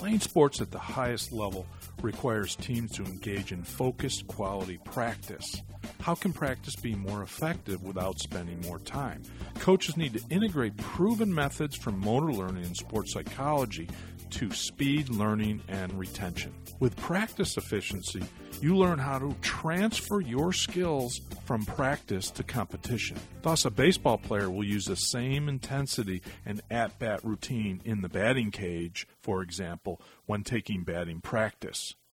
Playing sports at the highest level requires teams to engage in focused, quality practice. How can practice be more effective without spending more time? Coaches need to integrate proven methods from motor learning and sports psychology to speed, learning, and retention. With practice efficiency, you learn how to transfer your skills from practice to competition. Thus, a baseball player will use the same intensity and at-bat routine in the batting cage, for example, when taking batting practice.